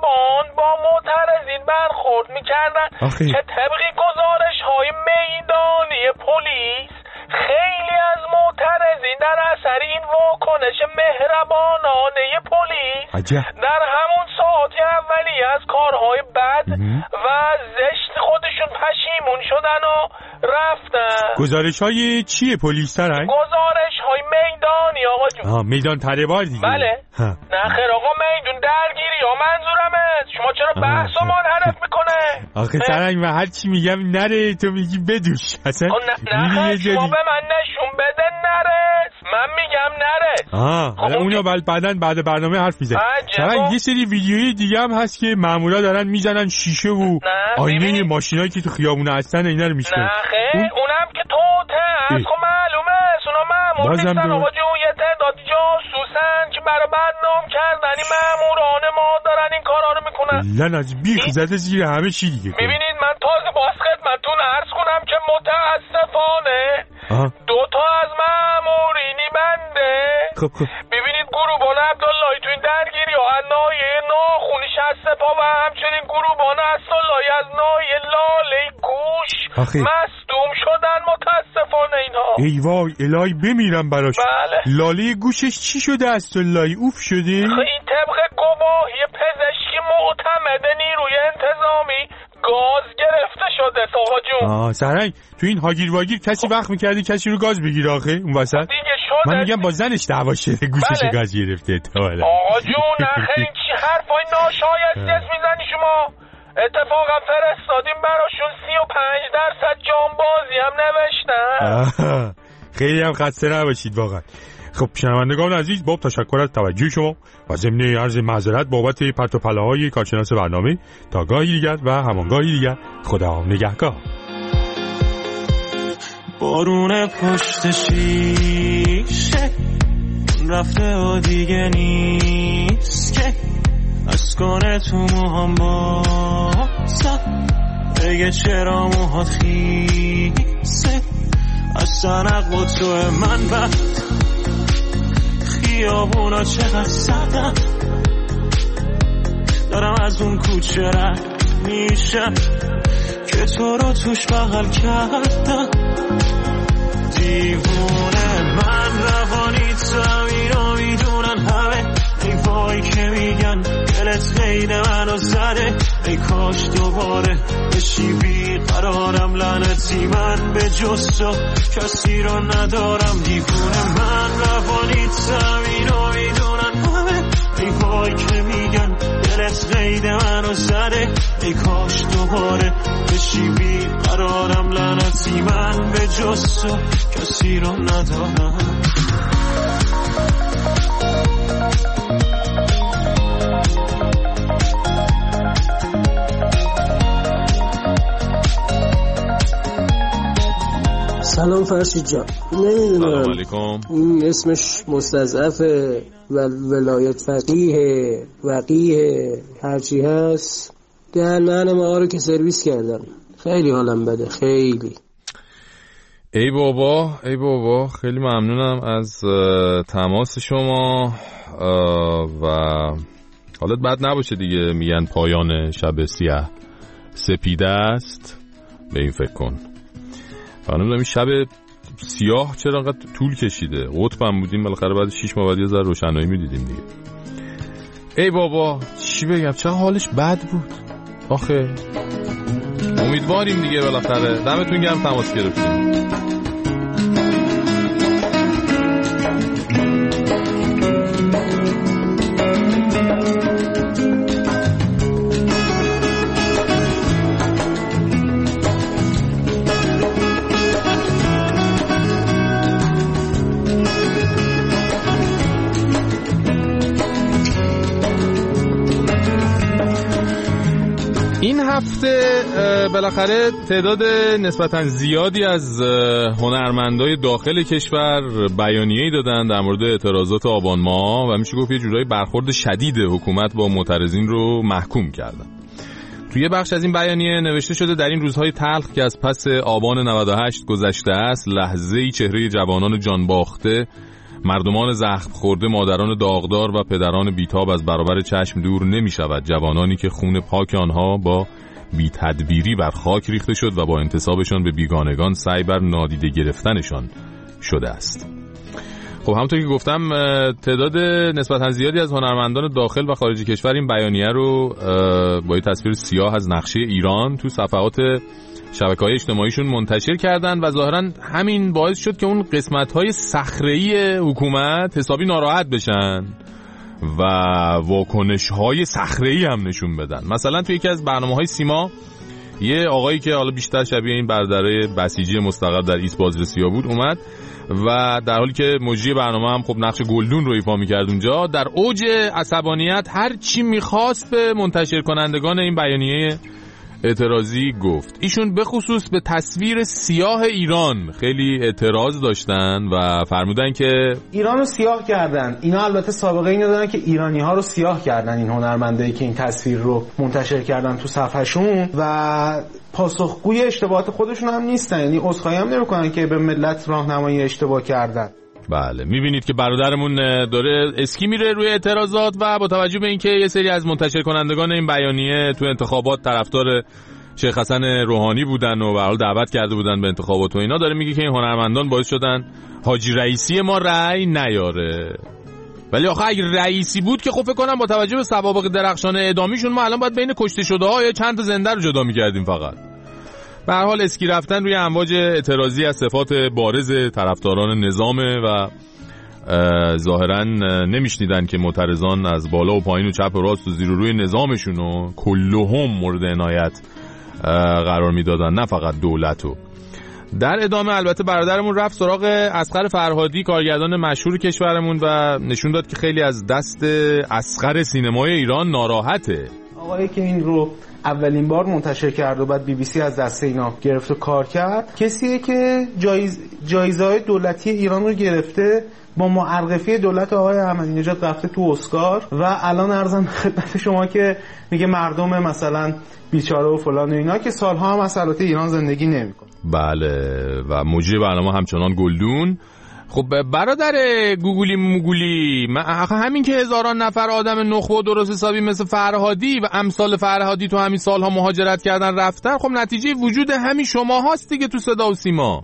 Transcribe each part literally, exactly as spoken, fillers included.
زمان با معترضین برخورد میکردن که طبق گزارش های میدانی پلیس خیلی از معترضین در اثر این واکنش مهربانانه پلیس در همون ساعت اولی از کارهای بد و زشت خودشون پشیمون شدن و رفتن. گزارش های چیه پلیس ترن؟ گزارش های میدانی آقا جون. آه میدان تله‌بار دیگه. بله. نه خیر آقا، میدون درگیری ها منظورمه. شما چرا بحث و منحرف میکنه؟ آخه سرنگ من هر چی میگم نره تو میگی بدوش. اصلا نه خیر شما به من نشون بده نره. من میگم نره. آه حالا اونو بعدن بعد برنامه حرف میزنیم. سرنگ یه سری ویدیوی دیگه هم هست که مامورا دارن میزنن شیشه و آینه ماشینایی که تو خیابونه هستن اینا رو میشکنن. نه خیر اون... اونم که توته هست. خب معلومه اونا مامور نیستن آقا جون، یه تعداد جاسوسن که برای بدنام کردنی ماموران ما دارن این کارا رو میکنن. لن از بیخ زده زیر همه چی دیگه. میبینید من تازه باز خدمتتون عرض کنم که متاسفانه دو تا از مامورینی بنده. خب خب ببینید گروبان عبداللهی تو این درگیری ها از ناحیه ناخونی شست پا و همچنین گروبان عبداللهی از ناحیه لاله گوش مصدوم شدن متاسفانه اینها. ای وای الهی بمیرم براش. بله. لاله گوشش چی شده عبداللهی؟ اوف شده؟ این طبق گواهی پزشکی معتمد نیروی انتظامی گاز گرفته شده آقا جون. آه سرنگ تو این هاگیر واگیر کسی وقت میکردی کسی رو گاز بگیر آخه اون وسط دیگه شده. من میگم با زنش دعوا شده گوشش بله. گاز گرفته تا حالا. آقا جون نخه این چی حرفای ناشایستی است میزنی شما؟ اتفاقا فرستادیم براشون سی و پنج درصد جانبازی هم نوشتن. خیلی هم خسته نباشید واقعا. خب شنوندگان عزیز با تشکر از توجه شما و ضمن عرض معذرت بابت پرت و پلاهای کارشناس برنامه تا گاهی دیگر و همانگاهی دیگر خدا نگهدار. بارون پشت شیشه رفته و دیگه نیست که از کنه تو موهام باسم بگه چرا موهات خیسه از سنق و تو من بد خیابونا چقدر سردم دارم از اون کوچه رد میشم که تو رو توش بغل کردم دیوونه من روانی تو اینو میدونن همه ای وای که میگن دلت غیر منو زده ای کاش دوباره بشی بی قرارم لعنتی من به جز تو کسی رو ندارم دیوونه من روانی تو اینو میدونن همه ای وای که میگن دلت غیر منو زده ای کاش دوباره بشی بی قرارم لعنتی من به جز تو کسی رو ندارم. سلام فرشید جان. نمیدونم سلام علیکم. این اسمش مستضعفه و ولایت فقیه وقیه هرچی هست دهن ما رو که سرویس کردن. خیلی حالم بده خیلی. ای بابا ای بابا خیلی ممنونم از تماس شما و حالت بد نباشه دیگه. میگن پایان شب سیاه سپیده است، به این فکر کن. فهمیدم این شب سیاه چرا انقدر طول کشیده. قطبم بودیم بالاخره بعد شش ماه بعد یه ذره روشنایی می‌دیدیم دیگه. ای بابا چی بگم چقدر حالش بد بود آخه. امیدواریم دیگه بالاخره. دمتون گرم تماس گرفتیم. این هفته بالاخره تعداد نسبتاً زیادی از هنرمندای داخل کشور بیانیه‌ای دادن در مورد اعتراضات آبان ماه و میشه گفت یه جورایی برخورد شدید حکومت با معترضین رو محکوم کردن. توی بخش از این بیانیه نوشته شده در این روزهای تلخ که از پس آبان نود و هشت گذشته است، لحظه‌ای چهره جوانان جان باخته مردمان زخم خورده، مادران داغدار و پدران بیتاب از برابر چشم دور نمی شود. جوانانی که خون پاک آنها با بی تدبیری بر خاک ریخته شد و با انتصابشان به بیگانگان سعی بر نادیده گرفتنشان شده است. خب همونطور که گفتم تعداد نسبتاً زیادی از هنرمندان داخل و خارج کشور این بیانیه رو با یه تصویر سیاه از نقشه ایران تو صفحات شبکه‌های اجتماعیشون منتشر کردن و ظاهراً همین باعث شد که اون قسمت‌های صخره‌ای حکومت حسابی ناراحت بشن و واکنش‌های صخره‌ای هم نشون بدن. مثلا تو یکی از برنامه‌های سیما یه آقایی که حالا بیشتر شبیه این برادرای بسیجی مستقر در ایست بازرسی‌ها بود اومد و در حالی که مجری برنامه هم خب نقش گلدون رو ایفا می‌کرد اونجا، در اوج عصبانیت هر چی می‌خواست به منتشر کنندگان این بیانیه اعتراضی گفت. ایشون به خصوص به تصویر سیاه ایران خیلی اعتراض داشتن و فرمودن که ایران رو سیاه کردن. اینا البته سابقه اینو دارن که ایرانی ها رو سیاه کردن، این هنرمندایی که این تصویر رو منتشر کردن تو صفحه‌شون و پاسخگوی اشتباهات خودشون هم نیستن، یعنی عذرخواهی هم نمی‌کنن که به ملت راهنمایی اشتباه کردن. بله میبینید که برادرمون داره اسکی میره روی اعتراضات و با توجه به اینکه یه سری از منتشر کنندگان این بیانیه تو انتخابات طرفدار شیخ حسن روحانی بودن و به حال دعوت کرده بودن به انتخابات و اینا، داره میگه که این هنرمندان باعث شدن حاجی رئیسی ما رأی نیاره. ولی آخه اگه رئیسی بود که خب فکر کنم با توجه به سوابق درخشان اعدامیشون ما الان باید بین کشته شده ها یا چند تا زنده رو جدا می‌کردیم فقط. به هر حال اسکی رفتن روی امواج اعتراضی از صفات بارز طرفداران نظامه و ظاهرا نمیشنیدن که معترضان از بالا و پایین و چپ و راست و زیر و روی نظامشون و کلهم مورد عنایت قرار میدادن، نه فقط دولتو. در ادامه البته برادرمون رفت سراغ اصغر فرهادی، کارگردان مشهور کشورمون، و نشون داد که خیلی از دست اصغر سینمای ایران ناراحته. آقایی که این رو اولین بار منتشر کرد و بعد بی بی سی از دست اینا گرفت و کار کرد، کسیه که جایز جایزه‌های دولتی ایران رو گرفته، با معرفی دولت آقای احمدی نژاد رفته تو اسکار و الان عرضم خدمت شما که میگه مردم مثلا بیچاره و فلان و اینا که سالها هم اصالت ایران زندگی نمی‌کنه. بله و مجری برنامه همچنان گلدون. خب برادر گوگولی موگولی، همین که هزاران نفر آدم نخبه و درست حسابی مثل فرهادی و امثال فرهادی تو همین سالها مهاجرت کردن رفتن، خب نتیجه وجود همین شما هاست دیگه تو صدا و سیما.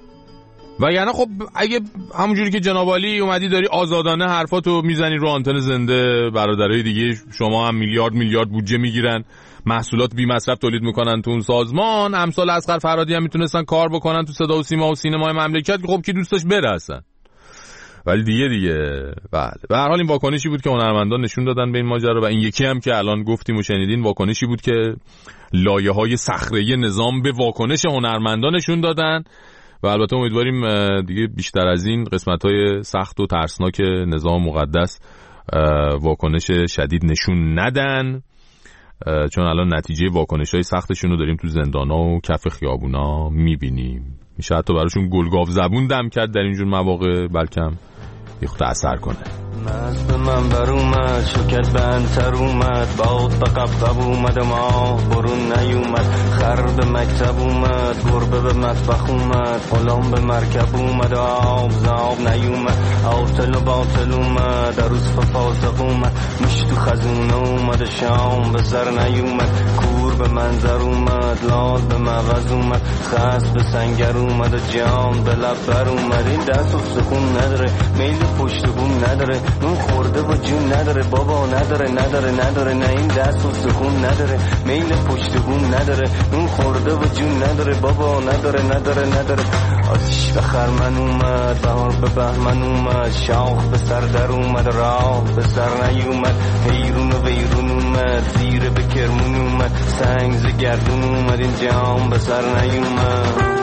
و یعنی خب اگه همونجوری که جناب عالی اومدی داری آزادانه حرفاتو میزنی رو آنتن زنده، برادرای دیگه شما هم میلیارد میلیارد بودجه میگیرن، محصولات بی مصرف تولید میکنن تو اون سازمان، امثال اصغر فرهادی هم میتونستن کار بکنن تو صدا و سیما و سینمای مملکت که خب کی دوستش بره اصلا. ولی دیگه دیگه بله به هر حال این واکنشی بود که هنرمندان نشون دادن به این ماجرا و این یکی هم که الان گفتیم و شنیدین واکنشی بود که لایه‌های صخره‌ای نظام به واکنش هنرمندان نشون دادن و البته امیدواریم دیگه بیشتر از این قسمت‌های سخت و ترسناک نظام مقدس واکنش شدید نشون ندن، چون الان نتیجه واکنش‌های سختشون رو داریم تو زندانا و کف خیابونا می‌بینیم. میشه حتی براشون گلگاو زبون دم کرد در اینجور مواقع، بلکم یه خود اثر کنه. مست به من بر اومد، شکت به انتر اومد، باد به قبقب اومد ما برون نیومد، خر به مکتب اومد، گربه به مطبخ اومد، غلام به مرکب اومد، آب زاب نیومد، آتل و باطل اومد، عروس به فاسق اومد، مش تو خزونه اومد، شام به سر نیومد، کور به منظر اومد، لال به مغز اومد، خس به سنگر اومد، جام به لب بر اومد. این دست و سخون نداره، میل پشت بوم نداره، نون خورده و جون نداره، بابا نداره نداره نداره، نه این دست و سخون نداره، میل پشت بوم نداره، نون خورده و جون نداره، بابا نداره نداره نداره. آتیش به خرمن اومد، بهار به بهمن اومد، شاخ به سر در اومد، راه به سر نیومد، حیرون و ویرون اومد، زیر به کرمون اومد، سنگ ز گردون اومد، این جام به سر نیومد.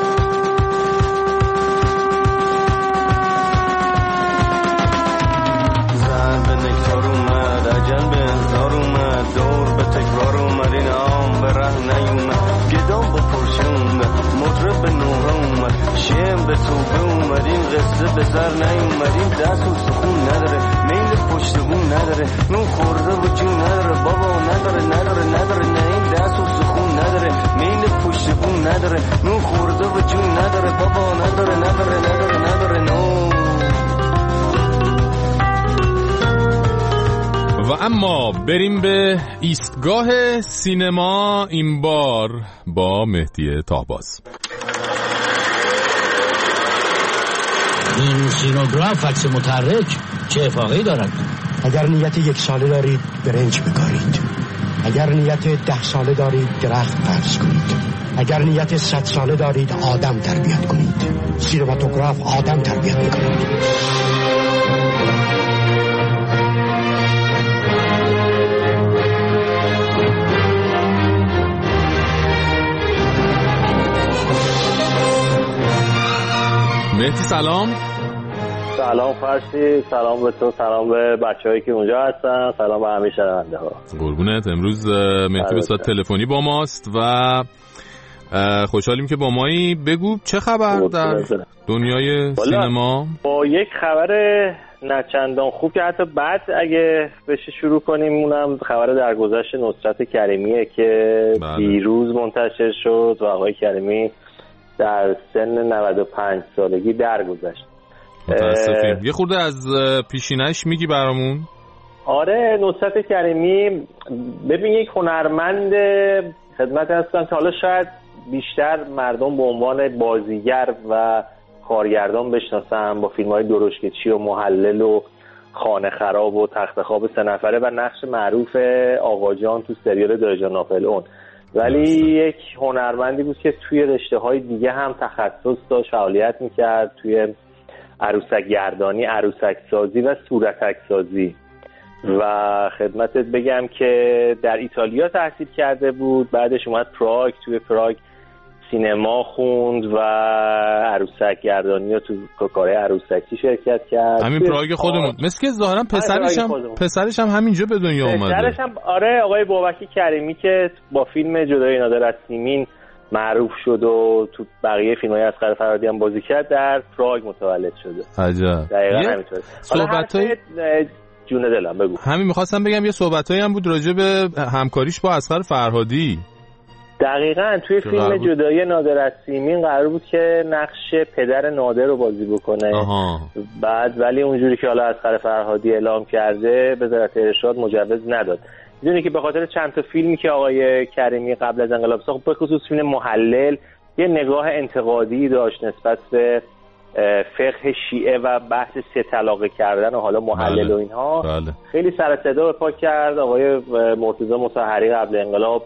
اجل به انتظار اومد، دور به تکرار اومد، این عام به ره نیومد، گدام با پرشه اومد، مطرب به نوره اومد، شم به توبه اومد، این قصه به سر نیومد. این دست و سخون نداره، میل پشت بوم نداره، نون خورده و جون نداره، بابا نداره نداره نداره، نه این دست و سخون نداره، میل پشت بوم نداره، نون خورده و جون نداره، بابا نداره نداره نداره نداره نو. اما بریم به ایستگاه سینما این بار با مهدی تاهباز. این سینوگراف عکس متحرک چه افاقه‌ای دارد؟ اگر نیت یک ساله دارید برنج بکارید، اگر نیت ده ساله دارید درخت فرض کنید، اگر نیت صد ساله دارید آدم تربیت کنید. سینماتوگراف آدم تربیت می‌کند. مهدی سلام. سلام فرشی، سلام به تو، سلام به بچه‌هایی که اونجا هستن، سلام به همه شنونده‌ها. قربونت. امروز مهدی به صورت تلفنی با ماست و خوشحالیم که با مایی. بگو چه خبر در دنیای سینما؟ با یک خبر نچندان خوب که حتی بعد اگه بشه شروع کنیم، اونم خبر درگذشت نصرت کریمیه که بله. دیروز منتشر شد و آقای کریمی در سن نود و پنج سالگی درگذشت. متاسفیم. یه خورده از پیشینش میگی برامون؟ آره، نصرت کریمی ببین یک هنرمند خدمت هستن که حالا شاید بیشتر مردم به عنوان بازیگر و کارگردان بشناسن، با فیلم‌های درشکچی و محلل و خانه خراب و تخت خواب سه نفره و نقش معروف آقا جان تو سریال دایجان ناپلئون. ولی یک هنرمندی بود که توی رشته‌های دیگه هم تخصص داشت، فعالیت می‌کرد توی عروسک گردانی، عروسک سازی و صورتک سازی. و خدمتت بگم که در ایتالیا تحصیل کرده بود، بعدش اومد پراگ، توی پراگ سینما خوند و عروسک گردانی و تو کارهای عروسکی شرکت کرد. همین پراگ خودمون. مثل که ظاهرا پسرش هم پسرش هم همینجا به دنیا اومده. پسرش هم آره، آقای بابک کریمی که با فیلم جدای نادر از سیمین معروف شد و تو بقیه فیلم‌های اصغر فرهادی هم بازی کرد، در پراگ متولد شده. عجب. دقیقاً همینطوره. صحبت‌های جون دلم بگو. همین می‌خواستم بگم یه صحبتایی هم بود راجع به همکاریش با اصغر فرهادی. دقیقاً توی فیلم جدایی نادر از سیمین قرار بود که نقش پدر نادر رو بازی بکنه. آها. بعد ولی اونجوری که حالا اصغر فرهادی اعلام کرده وزارت ارشاد مجوز نداد. میدونی که به خاطر چند تا فیلمی که آقای کریمی قبل از انقلاب ساخت، به خصوص فیلم محلل، یه نگاه انتقادی داشت نسبت به فقه شیعه و بحث سه طلاقه کردن و حالا محلل بله. و اینها بله. خیلی سر صدا به پا کرد. آقای مرتضی مطهری قبل انقلاب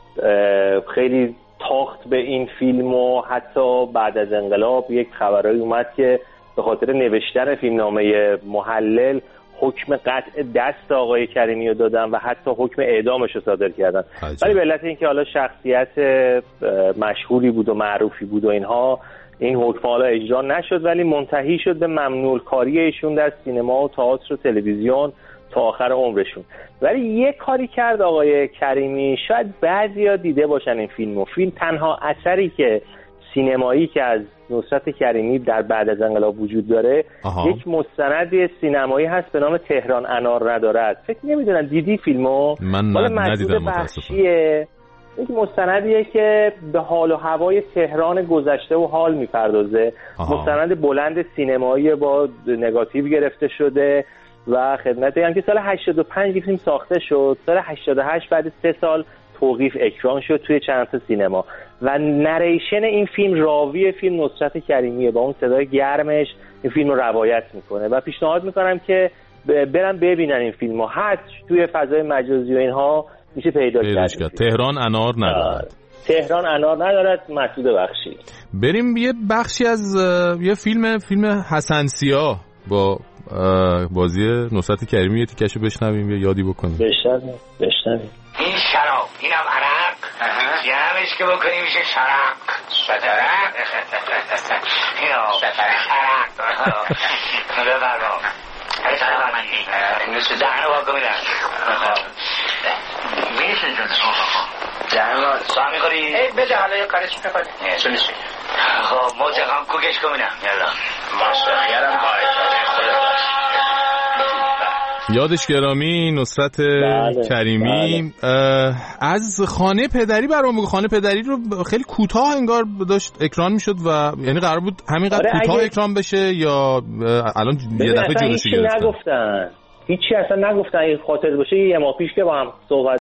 خیلی تاخت به این فیلم و حتی بعد از انقلاب یک خبرایی اومد که به خاطر نوشتن فیلمنامه محلل حکم قطع دست آقای کریمی رو دادن و حتی حکم اعدامش رو صادر کردن. ولی به علت اینکه حالا شخصیت مشهوری بود و معروفی بود و اینها، این حکم حالا اجرا نشد ولی منتهی شد به ممنوع کاری ایشون در سینما و تئاتر و تلویزیون تا آخر عمرشون. ولی یک کاری کرد آقای کریمی، شاید بعضیا دیده باشن این فیلمو. فیلم تنها اثری که سینمایی که از نصرت کریمی در بعد از انقلاب وجود داره آها. یک مستند سینمایی هست به نام تهران انار ندارد. فکر نمیدونم دیدی فیلمو؟ من ندیدم متاسفم. یک مستندیه که به حال و هوای تهران گذشته و حال میپردازه. مستند بلند سینمایی با نگاتیو گرفته شده و خدمت هم که سال هشتاد و پنج فیلم ساخته شد. سال هشتاد و هشت بعد سه سال توقیف اکران شد توی چند تا سینما و نریشن این فیلم، راوی فیلم نصرت کریمیه، با اون صدای گرمش این فیلم رو روایت میکنه و پیشنهاد میکنم که برن ببینن این فیلمو. حتی توی فضای مجازی و اینها میشه پیدا کرد. تهران انار ندارد. تهران انار ندارد. مسعود بخشی. بریم یه بخشی از یه فیلم فیلم حسن سیاه با بازی نصرت کریمی یه تیکشو بشنویم یا یادی بکنیم. بشنویم بشنویم. این شراب، اینم عرق، جمعش که بکنیم میشه شرق. شرق. اینا عرق. ببرم. هر شراب من این. نصف دهنو واقع میدن. میشن جون. دهنو سامی خوری. ای بده حالا یه کارش میکنی. چونیشی. خب موسیقام کوکش کنم. یالا. ماشا خیرم باید. یادش گرامی نصرت بله، کریمی بله. از خانه پدری برام بگو. خانه پدری رو خیلی کوتاه انگار داشت اکران میشد و یعنی قرار بود همینقدر آره کوتاه اگه... اکران بشه یا الان یه دفعه جلوشو گرفتن؟ نگفتن هیچی اصلا نگفتن. این خاطر باشه یه ماه پیش که با هم صحبت